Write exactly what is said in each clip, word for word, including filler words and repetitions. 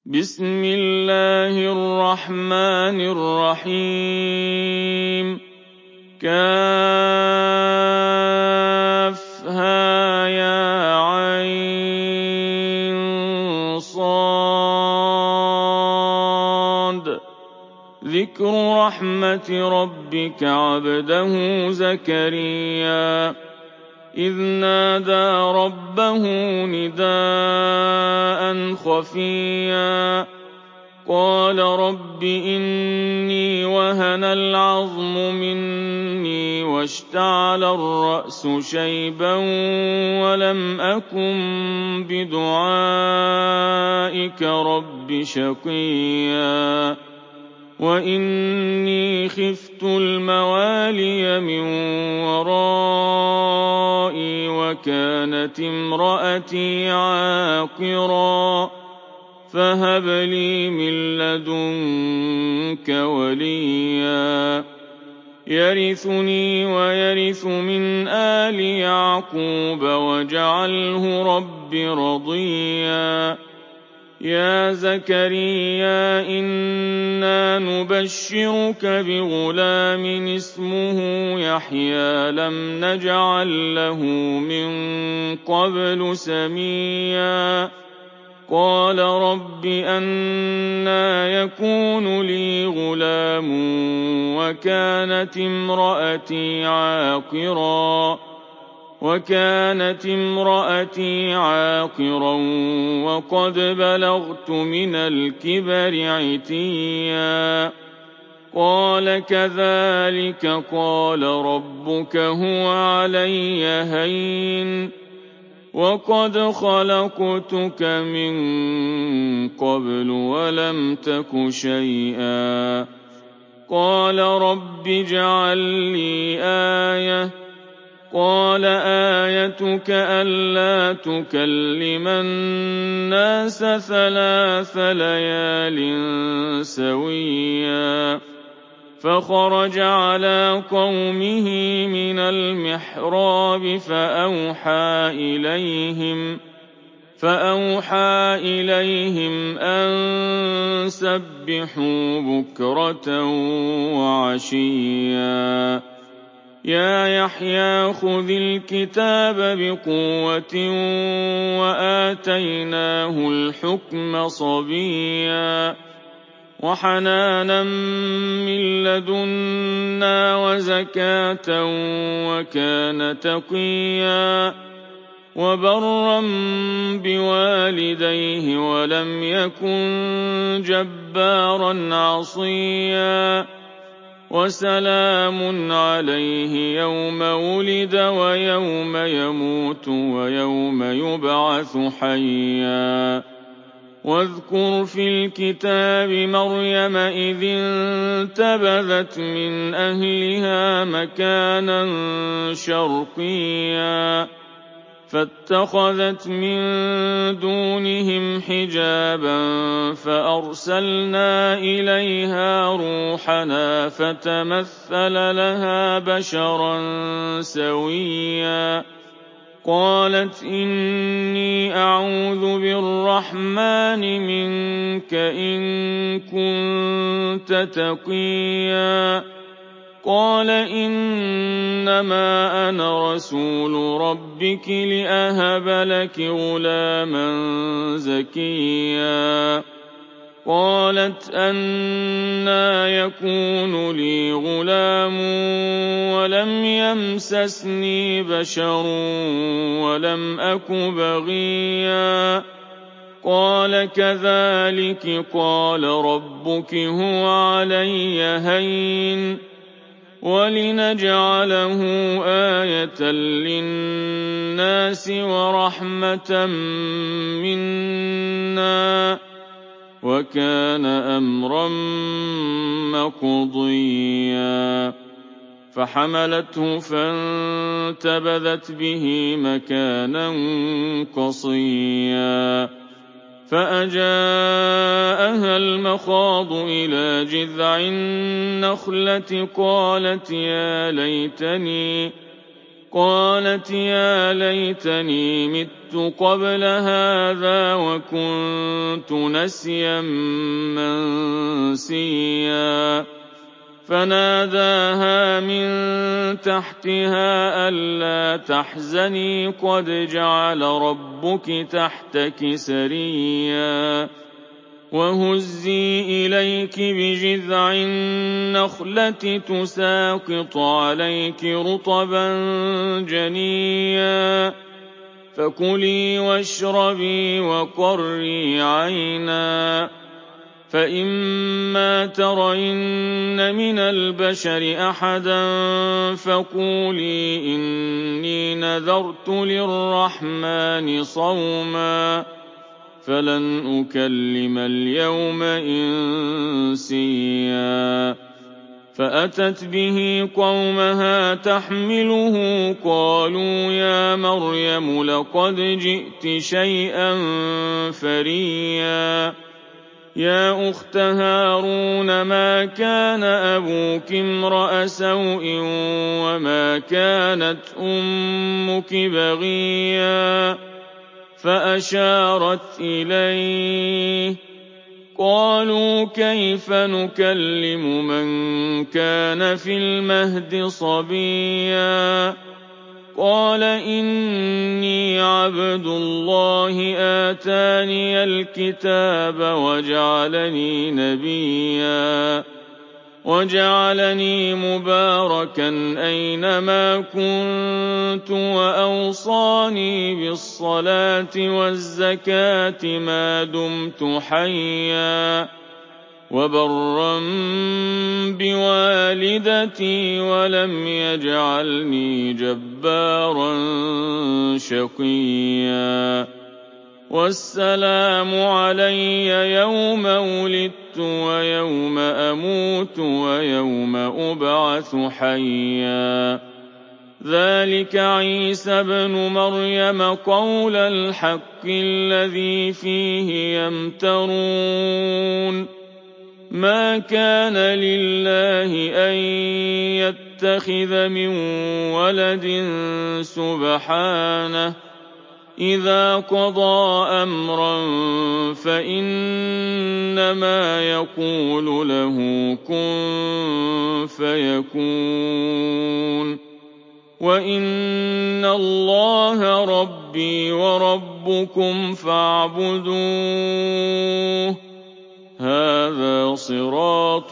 بسم الله الرحمن الرحيم كافها يا عين صاد ذكر رحمة ربك عبده زكريا إذ نادى ربه نداء خفيا قال رب إني وهن العظم مني واشتعل الرأس شيبا ولم أكن بدعائك رب شقيا وإني خفت الموالي من ورائي وكانت امرأتي عاقرا فهب لي من لدنك وليا يرثني ويرث من آل يعقوب واجعله رب رضيا يا زكريا إنا نبشرك بغلام اسمه يحيى لم نجعل له من قبل سميا قال رب أنى يكون لي غلام وكانت امرأتي عاقرا وكانت امرأتي عاقرا وقد بلغت من الكبر عتيا قال كذلك قال ربك هو علي هين وقد خلقتك من قبل ولم تك شيئا قال رب اجعل لي آية قال آيتك ألا تكلم الناس ثلاث ليال سويا فخرج على قومه من المحراب فأوحى إليهم فأوحى إليهم أن سبحوا بكرة وعشيا يا يحيى خذ الكتاب بقوة وآتيناه الحكم صبيا وحنانا من لدنا وزكاة وكان تقيا وبرا بوالديه ولم يكن جبارا عصيا وسلام عليه يوم ولد ويوم يموت ويوم يبعث حيا واذكر في الكتاب مريم إذ انتبذت من أهلها مكانا شرقيا فاتخذت من دونهم حجابا فأرسلنا إليها روحنا فتمثل لها بشرا سويا قالت إني أعوذ بالرحمن منك إن كنت تقيا قال إنما أنا رسول ربك لأهب لك غلاما زكيا قالت أنى يكون لي غلام ولم يمسسني بشر ولم أك بغيا قال كذلك قال ربك هو علي هين ولنجعله آية للناس ورحمة منا وكان أمرا مقضيا فحملته فانتبذت به مكانا قصيا فأجاءها المخاض إلى جذع النخلة قالت يا ليتني قالت يا ليتني مت قبل هذا وكنت نسيا منسيا فناداها من تحتها ألا تحزني قد جعل ربك تحتك سريا وهزي إليك بجذع النخلة تساقط عليك رطبا جنيا فكلي واشربي وقري عينا فإما ترين من البشر أحدا فقولي إني نذرت للرحمن صوما فلن أكلم اليوم إنسيا فأتت به قومها تحمله قالوا يا مريم لقد جئت شيئا فريا يا أخت هارون ما كان أبوك امرأ سوء وما كانت أمك بغيا فأشارت إليه قالوا كيف نكلم من كان في المهد صبيا قال إني عبد الله آتاني الكتاب وجعلني نبيا وجعلني مباركا أينما كنت وأوصاني بالصلاة والزكاة ما دمت حيا وبرا بوالدتي ولم يجعلني جبارا شقيا والسلام علي يوم ولدت ويوم أموت ويوم أبعث حيا ذلك عيسى ابن مريم قول الحق الذي فيه يمترون ما كان لله أن يتخذ من ولد سبحانه إذا قضى أمرا فإنما يقول له كن فيكون وإن الله ربي وربكم فاعبدوه هذا صراط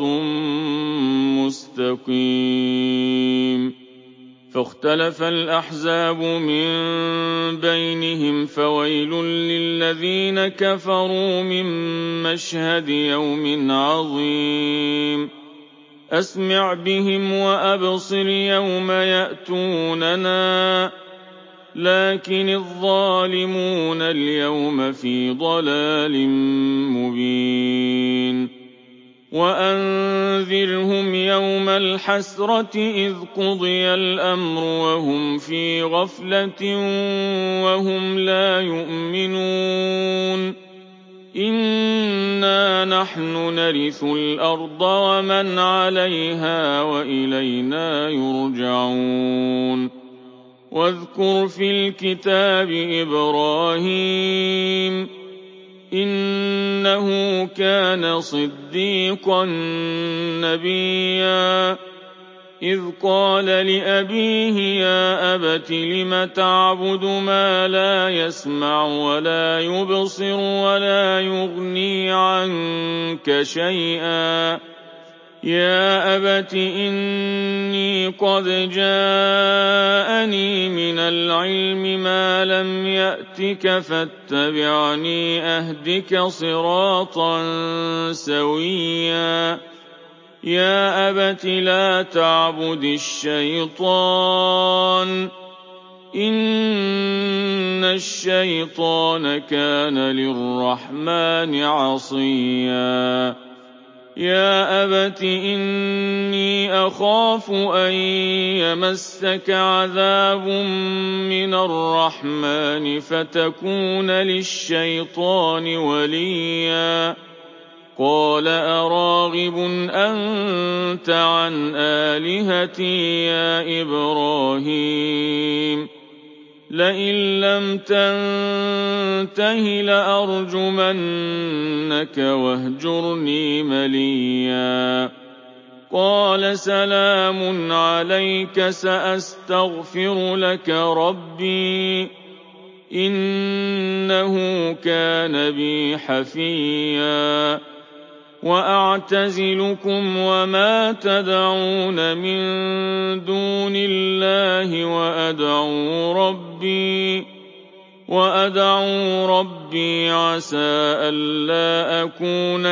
مستقيم فاختلف الأحزاب من بينهم فويل للذين كفروا من مشهد يوم عظيم أسمع بهم وأبصر يوم يأتوننا لكن الظالمون اليوم في ضلال مبين وأنذرهم يوم الحسرة إذ قضي الأمر وهم في غفلة وهم لا يؤمنون إنا نحن نرث الأرض ومن عليها وإلينا يرجعون واذكر في الكتاب إبراهيم إنه كان صديقا نبيا إذ قال لأبيه يا أبت لم تعبد ما لا يسمع ولا يبصر ولا يغني عنك شيئا يا أبت إني قد جاءني من العلم ما لم يأتك فاتبعني أهدك صراطا سويا يا أبت لا تعبد الشيطان إن الشيطان كان للرحمن عصيا يا أبت إني أخاف أن يمسك عذاب من الرحمن فتكون للشيطان وليا قَالَ أَرَاغِبٌ أَنتَ عَنْ آلِهَتِي يَا إِبْرَاهِيمُ لَئِن لَّمْ تَنتَهِ لَأَرْجُمَنَّكَ وَاهْجُرْنِي مَلِيًّا قَالَ سَلَامٌ عَلَيْكَ سَأَسْتَغْفِرُ لَكَ رَبِّي إِنَّهُ كَانَ بِي حَفِيًّا وَأَعْتَزِلُكُمْ وَمَا تَدْعُونَ مِن دُونِ اللَّهِ وَأَدْعُو رَبِّي وَأَدْعُو رَبِّي عَسَىٰ أَلَّا أَكُونَ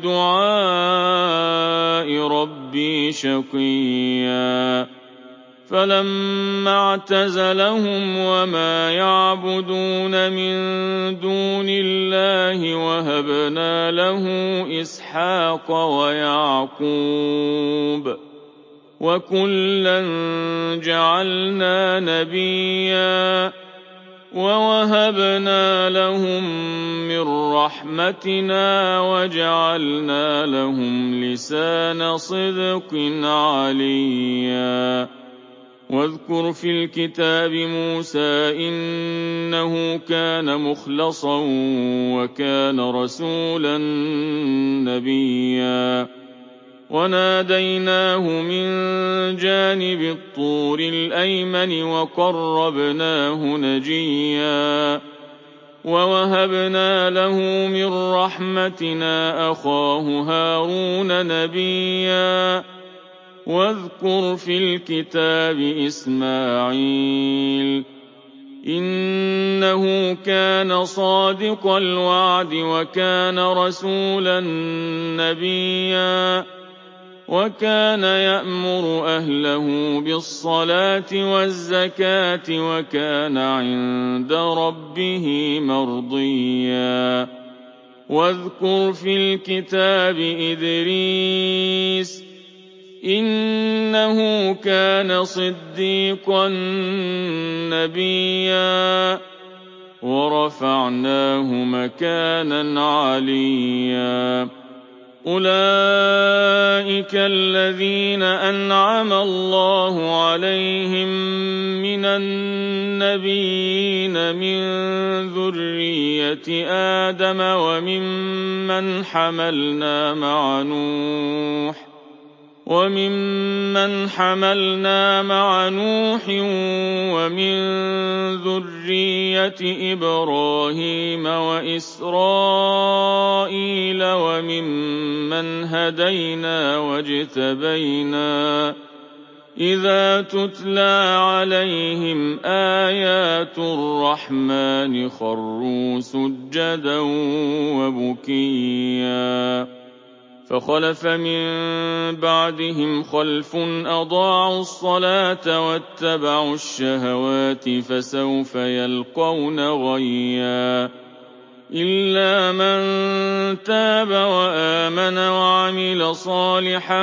بِدُعَاءِ رَبِّي شَقِيًّا فَلَمَّا اعْتَزَلَهُمْ وَمَا يَعْبُدُونَ مِن دُونِ اللَّهِ وَهَبْنَا لَهُ إِسْحَاقَ وَيَعْقُوبَ وَكُلًّا جَعَلْنَا نَبِيًّا وَوَهَبْنَا لَهُم مِّن رَّحْمَتِنَا وَجَعَلْنَا لَهُمْ لِسَانَ صِدْقٍ عَلِيًّا واذكر في الكتاب موسى إنه كان مخلصا وكان رسولا نبيا وناديناه من جانب الطور الأيمن وقربناه نجيا ووهبنا له من رحمتنا أخاه هارون نبيا واذكر في الكتاب إسماعيل إنه كان صادق الوعد وكان رسولا نبيا وكان يأمر أهله بالصلاة والزكاة وكان عند ربه مرضيا واذكر في الكتاب إدريس إنه كان صديقا نبيا ورفعناه مكانا عليا أولئك الذين أنعم الله عليهم من النبيين من ذرية آدم وممن حملنا مع نوح وممن حملنا مع نوح ومن ذرية إبراهيم وإسرائيل وممن هدينا واجتبينا إذا تتلى عليهم آيات الرحمن خروا سجدا وبكيا فخلف من بعدهم خلف أضاعوا الصلاة واتبعوا الشهوات فسوف يلقون غيا إلا من تاب وآمن وعمل صالحا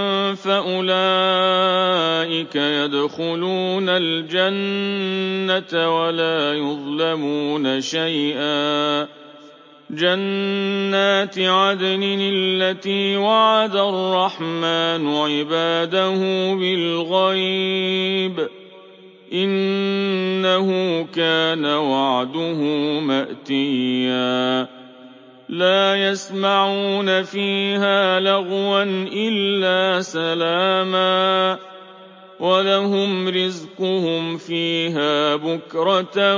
فأولئك يدخلون الجنة ولا يظلمون شيئا جنات عدن التي وعد الرحمن عباده بالغيب إنه كان وعده مأتيا لا يسمعون فيها لغوا إلا سلاما ولهم رزقهم فيها بكرة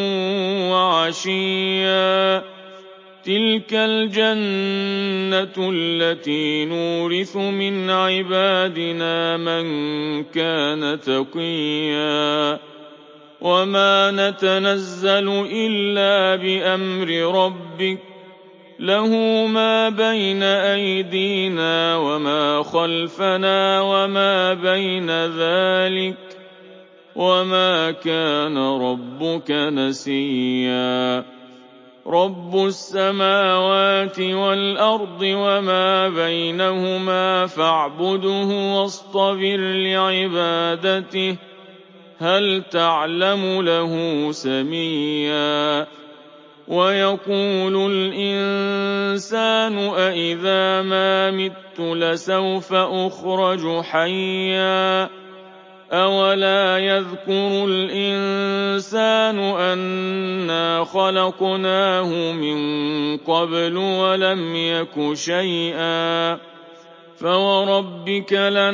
وعشيا تلك الجنة التي نورث من عبادنا من كان تقيا وما نتنزل إلا بأمر ربك له ما بين أيدينا وما خلفنا وما بين ذلك وما كان ربك نسيا رب السماوات والأرض وما بينهما فاعبده واصطبر لعبادته هل تعلم له سميا ويقول الإنسان الإنسان أإذا ما مت لسوف أخرج حيا أولا يذكر الإنسان أنا خلقناه من قبل ولم يك شيئا فوربك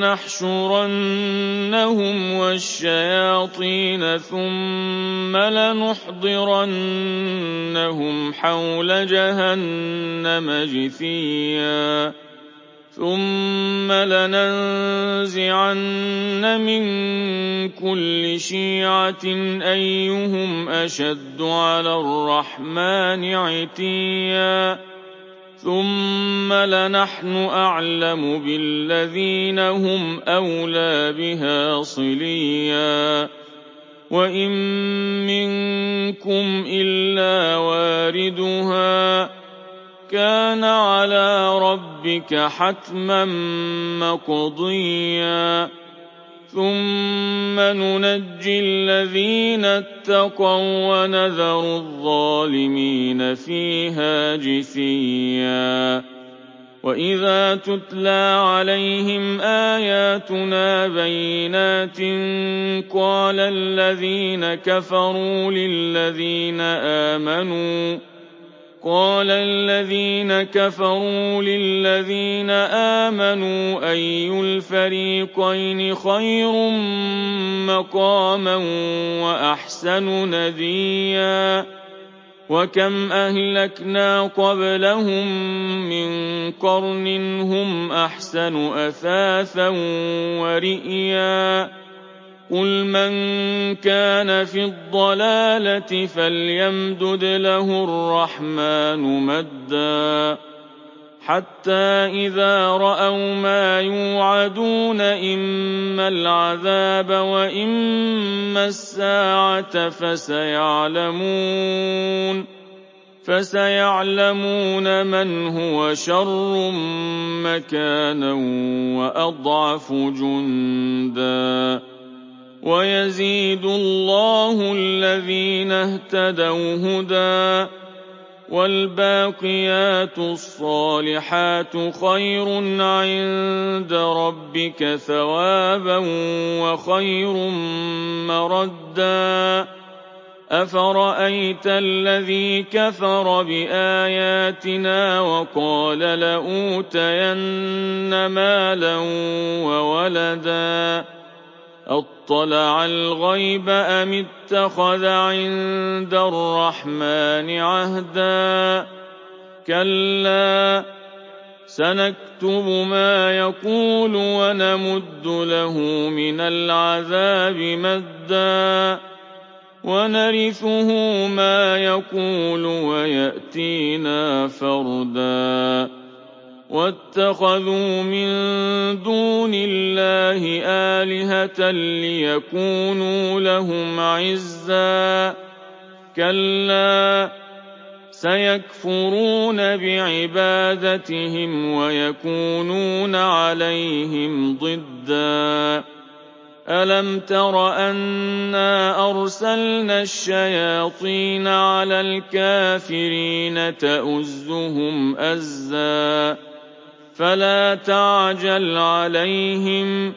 لنحشرنهم والشياطين ثم لنحضرنهم حول جهنم جثيا ثم لننزعن من كل شيعة أيهم أشد على الرحمن عتيا ثم لنحن أعلم بالذين هم أولى بها صليا وإن منكم إلا واردها كان على ربك حتما مقضيا ثم ننجي الذين اتقوا ونذر الظالمين فيها جثيا وإذا تتلى عليهم آياتنا بينات قال الذين كفروا للذين آمنوا قال الذين كفروا للذين آمنوا أي الفريقين خير مقاما وأحسن نديا وكم أهلكنا قبلهم من قرن هم أحسن أثاثا ورئيا قل من كان في الضلالة فليمدد له الرحمن مدا حتى إذا رأوا ما يوعدون إما العذاب وإما الساعة فسيعلمون فسيعلمون من هو شر مكانا وأضعف جندا ويزيد الله الذين اهتدوا هدى والباقيات الصالحات خير عند ربك ثوابا وخير مردا أفرأيت الذي كفر بآياتنا وقال لأوتين مالا وولدا أطلع الغيب أم اتخذ عند الرحمن عهدا كلا سنكتب ما يقول ونمد له من العذاب مدا ونرثه ما يقول ويأتينا فردا واتخذوا من دون الله آلهة ليكونوا لهم عزا كلا سيكفرون بعبادتهم ويكونون عليهم ضدا ألم تر أنا أرسلنا الشياطين على الكافرين تؤزهم أزا فلا تعجل عليهم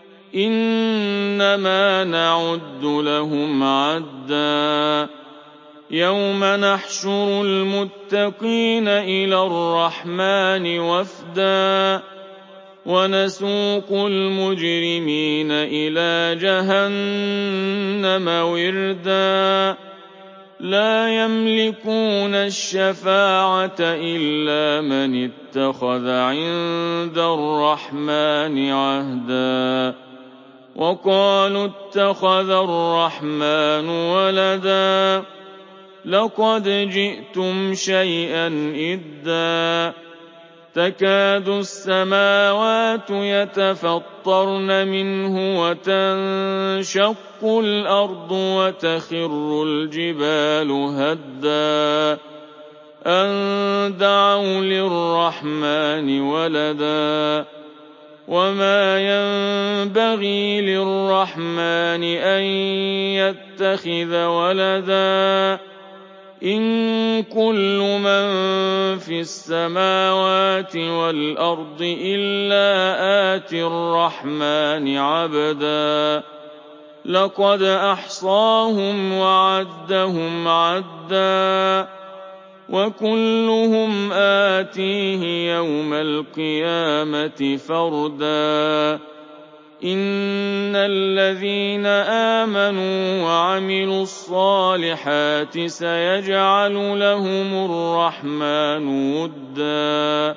إنما نعد لهم عدا يوم نحشر المتقين إلى الرحمن وفدا ونسوق المجرمين إلى جهنم وردا لا يملكون الشفاعة إلا من اتخذ عند الرحمن عهدا وقالوا اتخذ الرحمن ولدا لقد جئتم شيئا إدا تكاد السماوات يتفطرن منه وتنشق الأرض وتخر الجبال هدا أن دعوا للرحمن ولدا وما ينبغي للرحمن أن يتخذ ولدا إِن كُلُّ مَن فِي السَّمَاوَاتِ وَالْأَرْضِ إِلَّا آتِي الرَّحْمَٰنِ عَبْدًا لَّقَدْ أَحْصَاهُمْ وَعَدَّهُمْ عَدًّا وَكُلُّهُمْ آتِيهِ يَوْمَ الْقِيَامَةِ فَرْدًا إِنَّ الَّذِينَ آمَنُوا وَعَمِلُوا الصَّالِحَاتِ سَيَجْعَلُ لَهُمُ الرَّحْمَٰنُ وُدًّا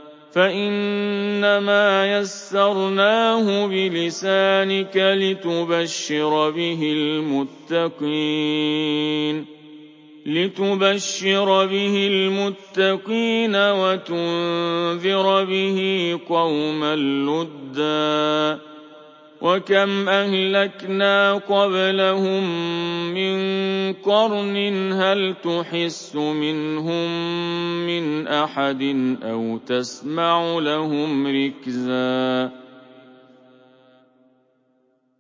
فَإِنَّمَا يَسَّرْنَاهُ بِلِسَانِكَ لِتُبَشِّرَ بِهِ الْمُتَّقِينَ لِتُبَشِّرَ بِهِ الْمُتَّقِينَ وَتُنذِرَ بِهِ قَوْمًا لُّدًّا وَكَمْ أَهْلَكْنَا قَبْلَهُم مِّن قَرْنٍ هَلْ تُحِسُّ مِنْهُم مِّنْ أَحَدٍ أَوْ تَسْمَعُ لَهُمْ رِكْزًا